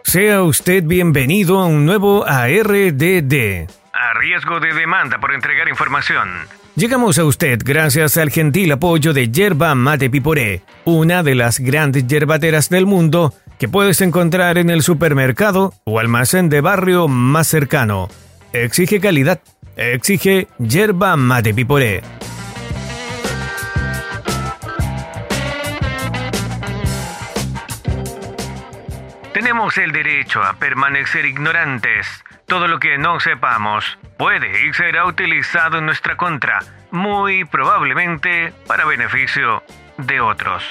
Sea usted bienvenido a un nuevo ARDD. A riesgo de demanda por entregar información. Llegamos a usted gracias al gentil apoyo de Yerba Mate Piporé, una de las grandes yerbateras del mundo que puedes encontrar en el supermercado o almacén de barrio más cercano. Exige calidad, exige Yerba Mate Piporé. Tenemos el derecho a permanecer ignorantes. Todo lo que no sepamos puede y será utilizado en nuestra contra, muy probablemente para beneficio de otros.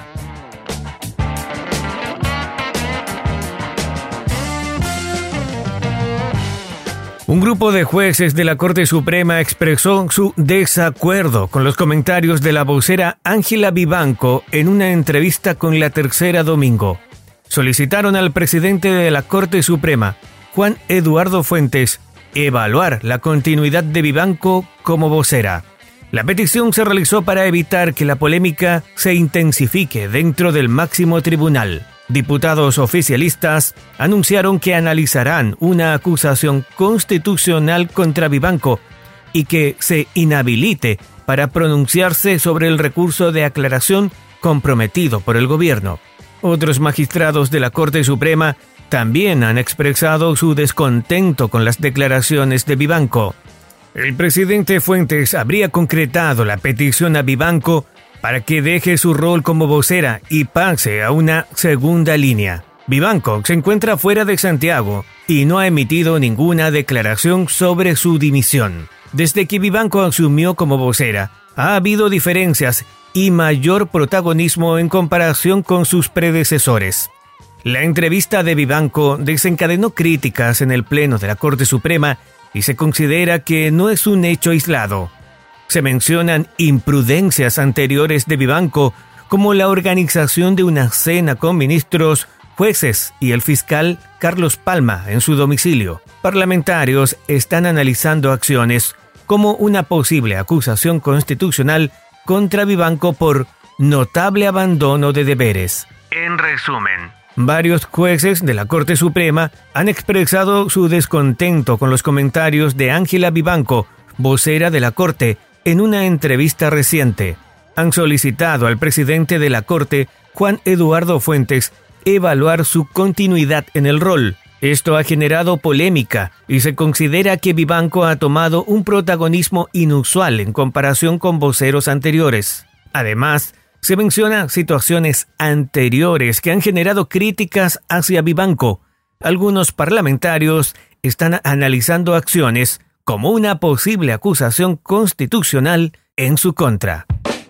Un grupo de jueces de la Corte Suprema expresó su desacuerdo con los comentarios de la vocera Ángela Vivanco en una entrevista con La Tercera Domingo. Solicitaron al presidente de la Corte Suprema, Juan Eduardo Fuentes, evaluar la continuidad de Vivanco como vocera. La petición se realizó para evitar que la polémica se intensifique dentro del máximo tribunal. Diputados oficialistas anunciaron que analizarán una acusación constitucional contra Vivanco y que se inhabilite para pronunciarse sobre el recurso de aclaración comprometido por el gobierno. Otros magistrados de la Corte Suprema también han expresado su descontento con las declaraciones de Vivanco. El presidente Fuentes habría concretado la petición a Vivanco para que deje su rol como vocera y pase a una segunda línea. Vivanco se encuentra fuera de Santiago y no ha emitido ninguna declaración sobre su dimisión. Desde que Vivanco asumió como vocera, ha habido diferencias y mayor protagonismo en comparación con sus predecesores. La entrevista de Vivanco desencadenó críticas en el Pleno de la Corte Suprema y se considera que no es un hecho aislado. Se mencionan imprudencias anteriores de Vivanco, como la organización de una cena con ministros, jueces y el fiscal Carlos Palma en su domicilio. Parlamentarios están analizando acciones como una posible acusación constitucional contra Vivanco por notable abandono de deberes. En resumen, varios jueces de la Corte Suprema han expresado su descontento con los comentarios de Ángela Vivanco, vocera de la Corte, en una entrevista reciente. Han solicitado al presidente de la Corte, Juan Eduardo Fuentes, evaluar su continuidad en el rol. Esto ha generado polémica y se considera que Vivanco ha tomado un protagonismo inusual en comparación con voceros anteriores. Además, se menciona situaciones anteriores que han generado críticas hacia Vivanco. Algunos parlamentarios están analizando acciones como una posible acusación constitucional en su contra.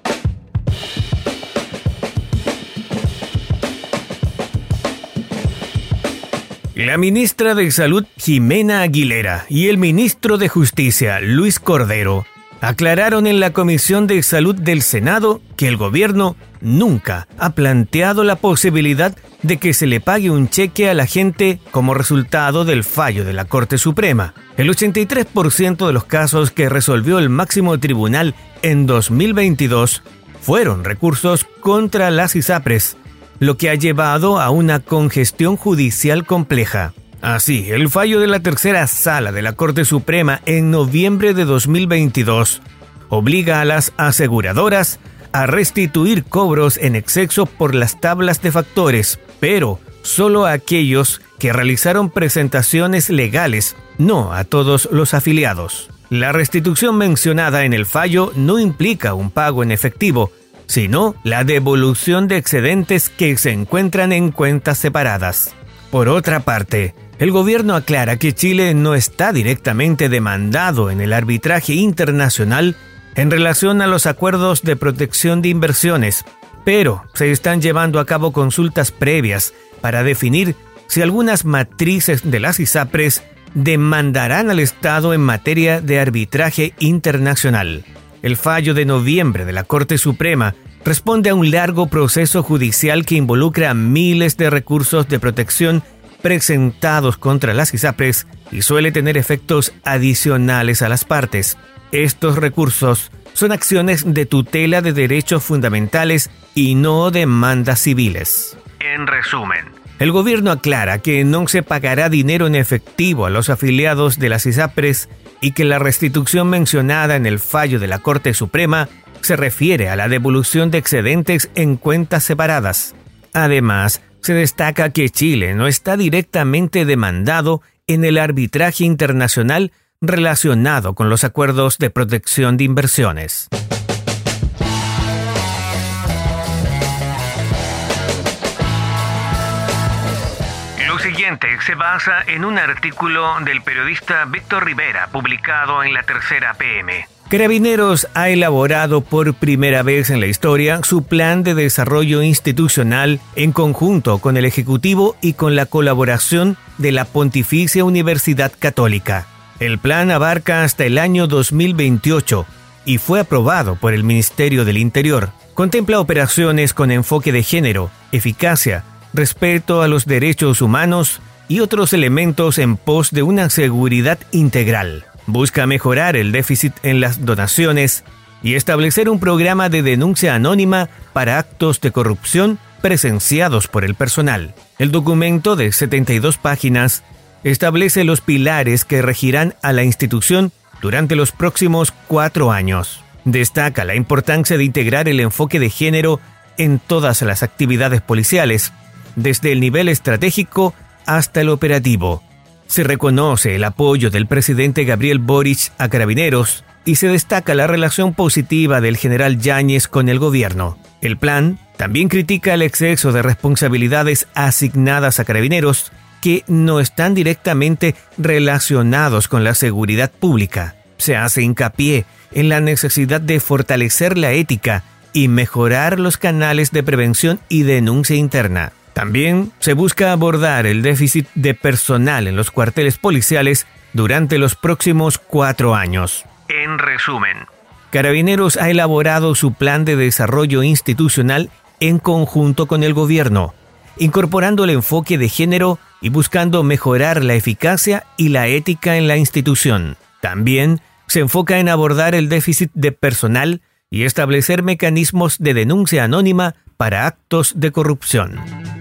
La ministra de Salud, Jimena Aguilera, y el ministro de Justicia, Luis Cordero, aclararon en la Comisión de Salud del Senado que el gobierno nunca ha planteado la posibilidad de que se le pague un cheque a la gente como resultado del fallo de la Corte Suprema. El 83% de los casos que resolvió el máximo tribunal en 2022 fueron recursos contra las ISAPRES, lo que ha llevado a una congestión judicial compleja. Así, el fallo de la tercera sala de la Corte Suprema en noviembre de 2022 obliga a las aseguradoras a restituir cobros en exceso por las tablas de factores, pero solo a aquellos que realizaron presentaciones legales, no a todos los afiliados. La restitución mencionada en el fallo no implica un pago en efectivo, sino la devolución de excedentes que se encuentran en cuentas separadas. Por otra parte, el gobierno aclara que Chile no está directamente demandado en el arbitraje internacional en relación a los acuerdos de protección de inversiones, pero se están llevando a cabo consultas previas para definir si algunas matrices de las ISAPRES demandarán al Estado en materia de arbitraje internacional. El fallo de noviembre de la Corte Suprema responde a un largo proceso judicial que involucra miles de recursos de protección presentados contra las ISAPRES y suele tener efectos adicionales a las partes. Estos recursos son acciones de tutela de derechos fundamentales y no demandas civiles. En resumen, El gobierno aclara que no se pagará dinero en efectivo a los afiliados de las ISAPRES y que la restitución mencionada en el fallo de la Corte Suprema se refiere a la devolución de excedentes en cuentas separadas. Además, se destaca que Chile no está directamente demandado en el arbitraje internacional relacionado con los acuerdos de protección de inversiones. Lo siguiente se basa en un artículo del periodista Víctor Rivera publicado en La Tercera PM. Carabineros ha elaborado por primera vez en la historia su plan de desarrollo institucional en conjunto con el Ejecutivo y con la colaboración de la Pontificia Universidad Católica. El plan abarca hasta el año 2028 y fue aprobado por el Ministerio del Interior. Contempla operaciones con enfoque de género, eficacia, respeto a los derechos humanos y otros elementos en pos de una seguridad integral. Busca mejorar el déficit en las donaciones y establecer un programa de denuncia anónima para actos de corrupción presenciados por el personal. El documento de 72 páginas establece los pilares que regirán a la institución durante los próximos 4 años. Destaca la importancia de integrar el enfoque de género en todas las actividades policiales, desde el nivel estratégico hasta el operativo. Se reconoce el apoyo del presidente Gabriel Boric a Carabineros y se destaca la relación positiva del general Yáñez con el gobierno. El plan también critica el exceso de responsabilidades asignadas a Carabineros que no están directamente relacionados con la seguridad pública. Se hace hincapié en la necesidad de fortalecer la ética y mejorar los canales de prevención y denuncia interna. También se busca abordar el déficit de personal en los cuarteles policiales durante los próximos 4 años. En resumen, Carabineros ha elaborado su plan de desarrollo institucional en conjunto con el gobierno, incorporando el enfoque de género y buscando mejorar la eficacia y la ética en la institución. También se enfoca en abordar el déficit de personal y establecer mecanismos de denuncia anónima para actos de corrupción.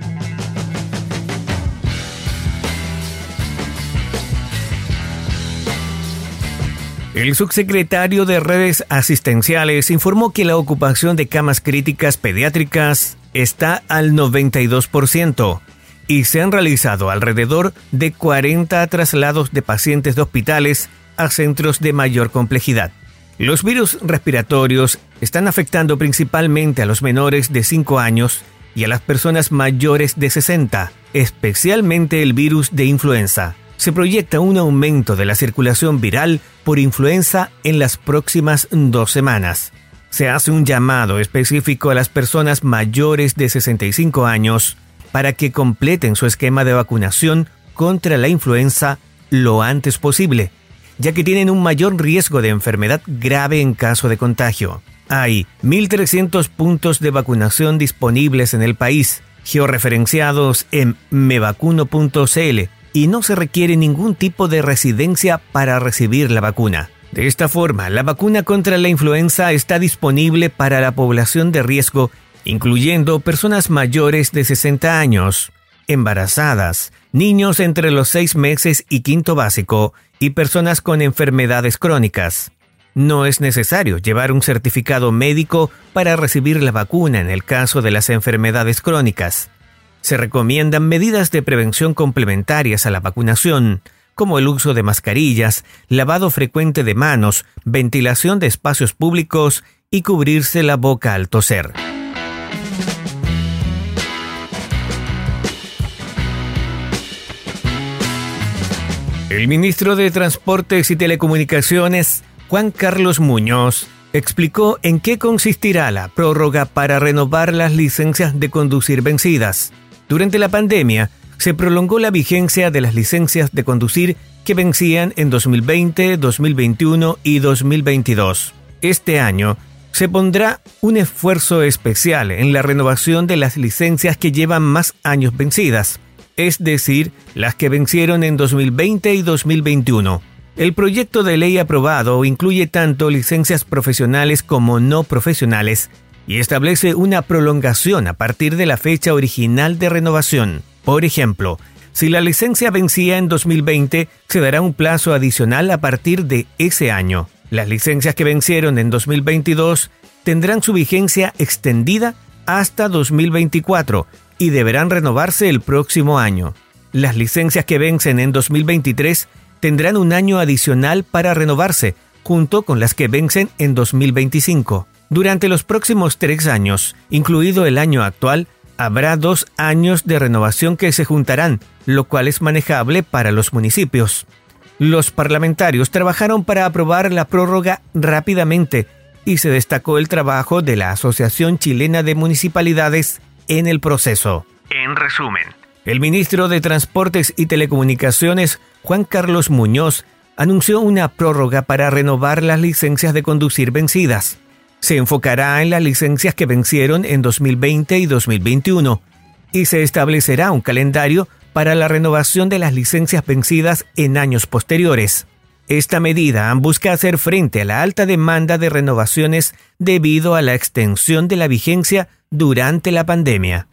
El subsecretario de Redes Asistenciales informó que la ocupación de camas críticas pediátricas está al 92% y se han realizado alrededor de 40 traslados de pacientes de hospitales a centros de mayor complejidad. Los virus respiratorios están afectando principalmente a los menores de 5 años y a las personas mayores de 60, especialmente el virus de influenza. Se proyecta un aumento de la circulación viral por influenza en las próximas 2 semanas. Se hace un llamado específico a las personas mayores de 65 años para que completen su esquema de vacunación contra la influenza lo antes posible, ya que tienen un mayor riesgo de enfermedad grave en caso de contagio. Hay 1.300 puntos de vacunación disponibles en el país, georreferenciados en mevacuno.cl, y no se requiere ningún tipo de residencia para recibir la vacuna. De esta forma, la vacuna contra la influenza está disponible para la población de riesgo, incluyendo personas mayores de 60 años, embarazadas, niños entre los 6 meses y quinto básico y personas con enfermedades crónicas. No es necesario llevar un certificado médico para recibir la vacuna en el caso de las enfermedades crónicas. Se recomiendan medidas de prevención complementarias a la vacunación, como el uso de mascarillas, lavado frecuente de manos, ventilación de espacios públicos y cubrirse la boca al toser. El ministro de Transportes y Telecomunicaciones, Juan Carlos Muñoz, explicó en qué consistirá la prórroga para renovar las licencias de conducir vencidas. Durante la pandemia, se prolongó la vigencia de las licencias de conducir que vencían en 2020, 2021 y 2022. Este año, se pondrá un esfuerzo especial en la renovación de las licencias que llevan más años vencidas, es decir, las que vencieron en 2020 y 2021. El proyecto de ley aprobado incluye tanto licencias profesionales como no profesionales y establece una prolongación a partir de la fecha original de renovación. Por ejemplo, si la licencia vencía en 2020, se dará un plazo adicional a partir de ese año. Las licencias que vencieron en 2022 tendrán su vigencia extendida hasta 2024 y deberán renovarse el próximo año. Las licencias que vencen en 2023 tendrán un año adicional para renovarse, junto con las que vencen en 2025. Durante los próximos 3 años, incluido el año actual, habrá 2 años de renovación que se juntarán, lo cual es manejable para los municipios. Los parlamentarios trabajaron para aprobar la prórroga rápidamente y se destacó el trabajo de la Asociación Chilena de Municipalidades en el proceso. En resumen, el ministro de Transportes y Telecomunicaciones, Juan Carlos Muñoz, anunció una prórroga para renovar las licencias de conducir vencidas. Se enfocará en las licencias que vencieron en 2020 y 2021 y se establecerá un calendario para la renovación de las licencias vencidas en años posteriores. Esta medida busca hacer frente a la alta demanda de renovaciones debido a la extensión de la vigencia durante la pandemia.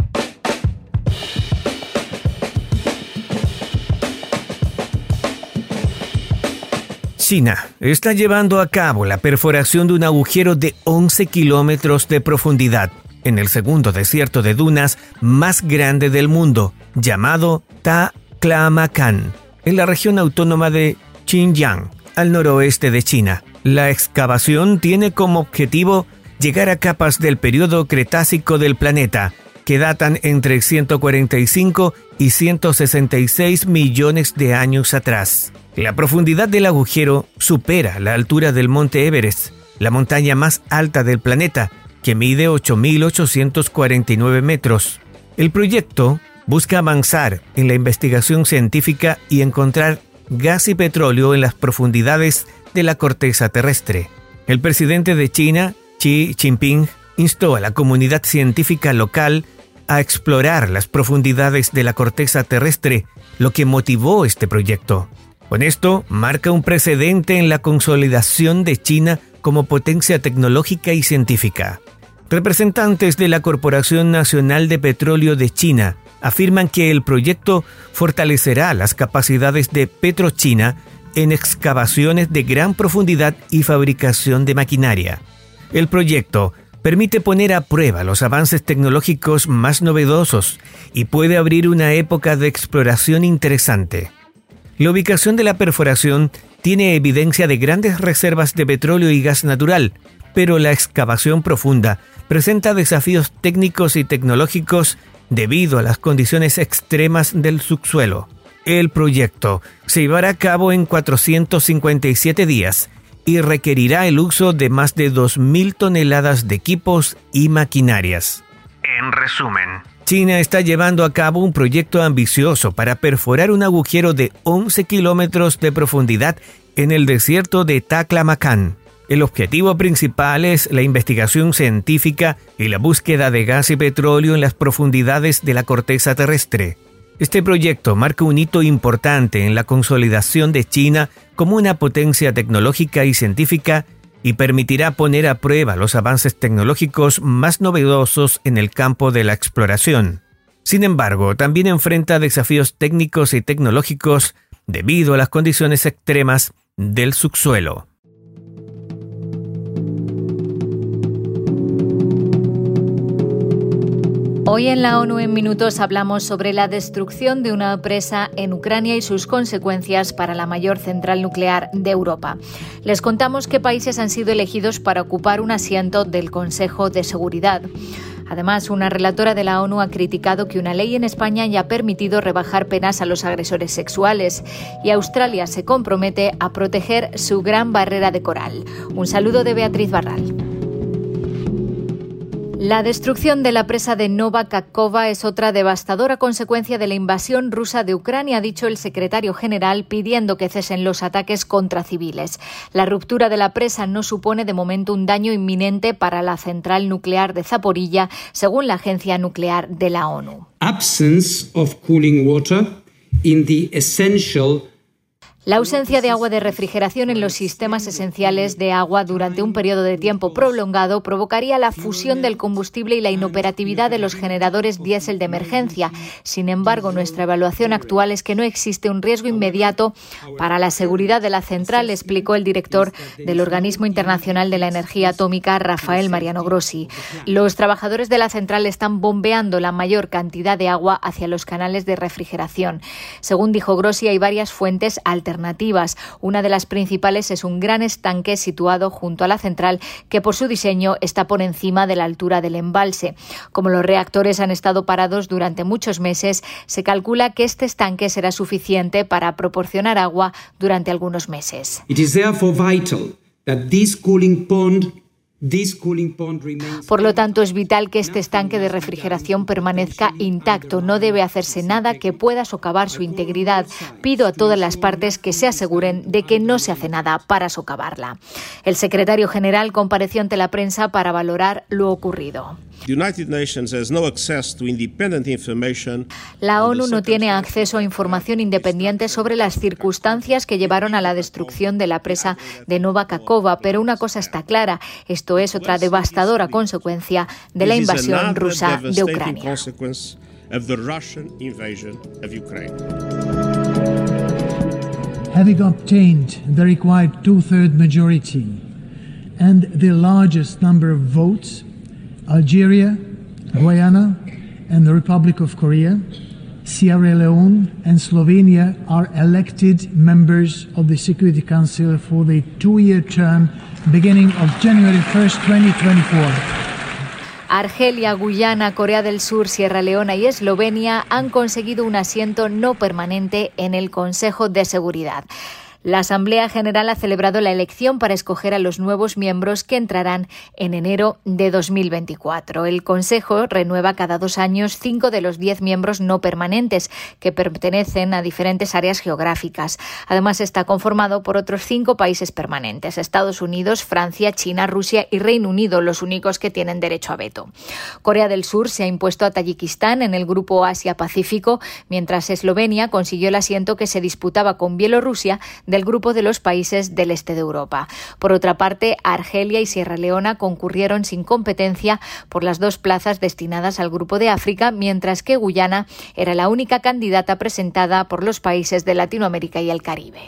China está llevando a cabo la perforación de un agujero de 11 kilómetros de profundidad en el segundo desierto de dunas más grande del mundo, llamado Taklamakan, en la región autónoma de Xinjiang, al noroeste de China. La excavación tiene como objetivo llegar a capas del período Cretácico del planeta, que datan entre 145 y 166 millones de años atrás. La profundidad del agujero supera la altura del Monte Everest, la montaña más alta del planeta, que mide 8.849 metros. El proyecto busca avanzar en la investigación científica y encontrar gas y petróleo en las profundidades de la corteza terrestre. El presidente de China, Xi Jinping, instó a la comunidad científica local a explorar las profundidades de la corteza terrestre, lo que motivó este proyecto. Con esto, marca un precedente en la consolidación de China como potencia tecnológica y científica. Representantes de la Corporación Nacional de Petróleo de China afirman que el proyecto fortalecerá las capacidades de PetroChina en excavaciones de gran profundidad y fabricación de maquinaria. El proyecto permite poner a prueba los avances tecnológicos más novedosos y puede abrir una época de exploración interesante. La ubicación de la perforación tiene evidencia de grandes reservas de petróleo y gas natural, pero la excavación profunda presenta desafíos técnicos y tecnológicos debido a las condiciones extremas del subsuelo. El proyecto se llevará a cabo en 457 días y requerirá el uso de más de 2.000 toneladas de equipos y maquinarias. En resumen, China está llevando a cabo un proyecto ambicioso para perforar un agujero de 11 kilómetros de profundidad en el desierto de Taklamakan. El objetivo principal es la investigación científica y la búsqueda de gas y petróleo en las profundidades de la corteza terrestre. Este proyecto marca un hito importante en la consolidación de China como una potencia tecnológica y científica y permitirá poner a prueba los avances tecnológicos más novedosos en el campo de la exploración. Sin embargo, también enfrenta desafíos técnicos y tecnológicos debido a las condiciones extremas del subsuelo. Hoy en la ONU en Minutos hablamos sobre la destrucción de una presa en Ucrania y sus consecuencias para la mayor central nuclear de Europa. Les contamos qué países han sido elegidos para ocupar un asiento del Consejo de Seguridad. Además, una relatora de la ONU ha criticado que una ley en España haya permitido rebajar penas a los agresores sexuales y Australia se compromete a proteger su gran barrera de coral. Un saludo de Beatriz Barral. La destrucción de la presa de Nova Kakhovka es otra devastadora consecuencia de la invasión rusa de Ucrania, ha dicho el secretario general, pidiendo que cesen los ataques contra civiles. La ruptura de la presa no supone de momento un daño inminente para la central nuclear de Zaporilla, según la Agencia Nuclear de la ONU. Absence of cooling water in the essential La ausencia de agua de refrigeración en los sistemas esenciales de agua durante un periodo de tiempo prolongado provocaría la fusión del combustible y la inoperatividad de los generadores diésel de emergencia. Sin embargo, nuestra evaluación actual es que no existe un riesgo inmediato para la seguridad de la central, explicó el director del Organismo Internacional de la Energía Atómica, Rafael Mariano Grossi. Los trabajadores de la central están bombeando la mayor cantidad de agua hacia los canales de refrigeración. Según dijo Grossi, hay varias fuentes alternativas. Una de las principales es un gran estanque situado junto a la central que por su diseño está por encima de la altura del embalse. Como los reactores han estado parados durante muchos meses, se calcula que este estanque será suficiente para proporcionar agua durante algunos meses. It is therefore vital that this cooling pond. Por lo tanto, es vital que este estanque de refrigeración permanezca intacto. No debe hacerse nada que pueda socavar su integridad. Pido a todas las partes que se aseguren de que no se hace nada para socavarla. El secretario general compareció ante la prensa para valorar lo ocurrido. La ONU no tiene acceso a información independiente sobre las circunstancias que llevaron a la destrucción de la presa de Nova Kakhovka, pero una cosa está clara, esto es otra devastadora consecuencia de la invasión rusa de Ucrania. Having obtained the required two-thirds majority and the largest number of votes, Algeria, Guyana, and the Republic of Korea, Sierra Leone, and Slovenia are elected members of the Security Council for the two-year term beginning of January 1st, 2024. Argelia, Guyana, Corea del Sur, Sierra Leona y Eslovenia han conseguido un asiento no permanente en el Consejo de Seguridad. La Asamblea General ha celebrado la elección para escoger a los nuevos miembros que entrarán en enero de 2024. El Consejo renueva cada 2 años 5 de los 10 miembros no permanentes que pertenecen a diferentes áreas geográficas. Además, está conformado por otros 5 países permanentes: Estados Unidos, Francia, China, Rusia y Reino Unido, los únicos que tienen derecho a veto. Corea del Sur se ha impuesto a Tayikistán en el grupo Asia-Pacífico, mientras Eslovenia consiguió el asiento que se disputaba con Bielorrusia del grupo de los países del este de Europa. Por otra parte, Argelia y Sierra Leona concurrieron sin competencia por las 2 plazas destinadas al grupo de África, mientras que Guyana era la única candidata presentada por los países de Latinoamérica y el Caribe.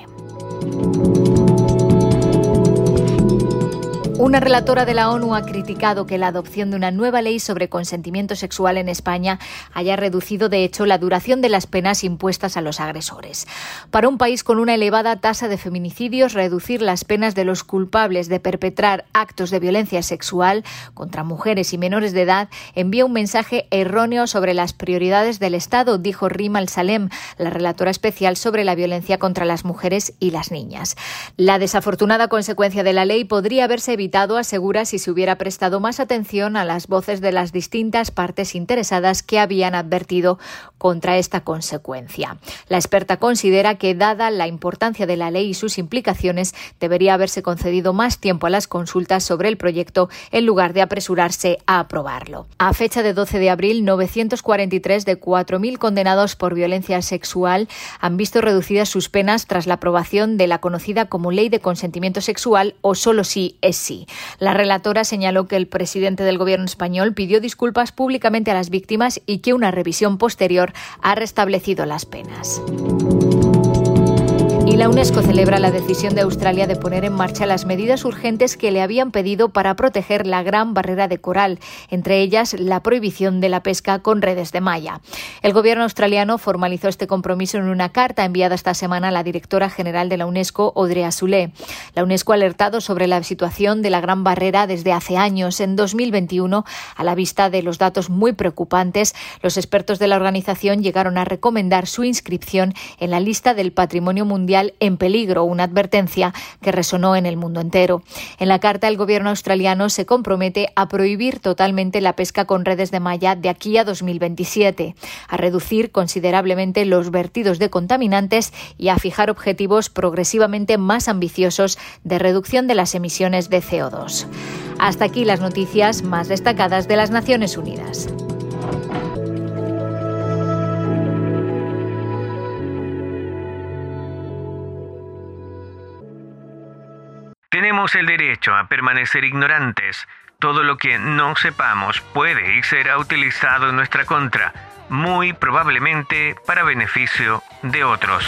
Una relatora de la ONU ha criticado que la adopción de una nueva ley sobre consentimiento sexual en España haya reducido, de hecho, la duración de las penas impuestas a los agresores. Para un país con una elevada tasa de feminicidios, reducir las penas de los culpables de perpetrar actos de violencia sexual contra mujeres y menores de edad envía un mensaje erróneo sobre las prioridades del Estado, dijo Rima Al-Salem, la relatora especial sobre la violencia contra las mujeres y las niñas. La desafortunada consecuencia de la ley podría haberse evitado, asegura, si se hubiera prestado más atención a las voces de las distintas partes interesadas que habían advertido contra esta consecuencia. La experta considera que, dada la importancia de la ley y sus implicaciones, debería haberse concedido más tiempo a las consultas sobre el proyecto en lugar de apresurarse a aprobarlo. A fecha de 12 de abril, 943 de 4.000 condenados por violencia sexual han visto reducidas sus penas tras la aprobación de la conocida como Ley de Consentimiento Sexual, o Solo sí es sí. La relatora señaló que el presidente del gobierno español pidió disculpas públicamente a las víctimas y que una revisión posterior ha restablecido las penas. Y la UNESCO celebra la decisión de Australia de poner en marcha las medidas urgentes que le habían pedido para proteger la Gran Barrera de Coral, entre ellas la prohibición de la pesca con redes de malla. El gobierno australiano formalizó este compromiso en una carta enviada esta semana a la directora general de la UNESCO, Audrey Azoulay. La UNESCO ha alertado sobre la situación de la Gran Barrera desde hace años. En 2021, a la vista de los datos muy preocupantes, los expertos de la organización llegaron a recomendar su inscripción en la lista del Patrimonio Mundial en peligro, una advertencia que resonó en el mundo entero. En la carta, el gobierno australiano se compromete a prohibir totalmente la pesca con redes de malla de aquí a 2027, a reducir considerablemente los vertidos de contaminantes y a fijar objetivos progresivamente más ambiciosos de reducción de las emisiones de CO2. Hasta aquí las noticias más destacadas de las Naciones Unidas. Tenemos el derecho a permanecer ignorantes. Todo lo que no sepamos puede y será utilizado en nuestra contra, muy probablemente para beneficio de otros.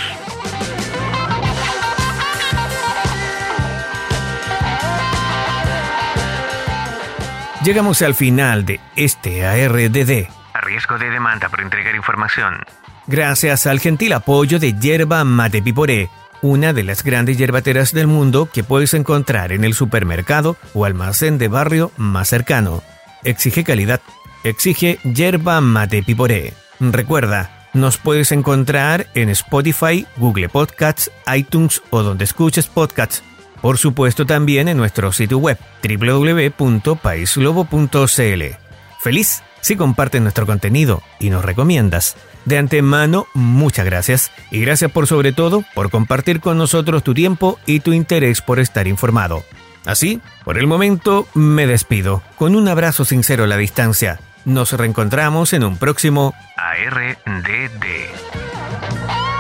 Llegamos al final de este ARDD, a riesgo de demanda por entregar información. Gracias al gentil apoyo de Yerba Mate Piporé, una de las grandes yerbateras del mundo que puedes encontrar en el supermercado o almacén de barrio más cercano. Exige calidad. Exige Yerba Mate Piporé. Recuerda, nos puedes encontrar en Spotify, Google Podcasts, iTunes o donde escuches podcasts. Por supuesto también en nuestro sitio web www.paislobo.cl. Feliz si compartes nuestro contenido y nos recomiendas. De antemano, muchas gracias y gracias por sobre todo por compartir con nosotros tu tiempo y tu interés por estar informado. Así, por el momento, me despido con un abrazo sincero a la distancia. Nos reencontramos en un próximo ARDD.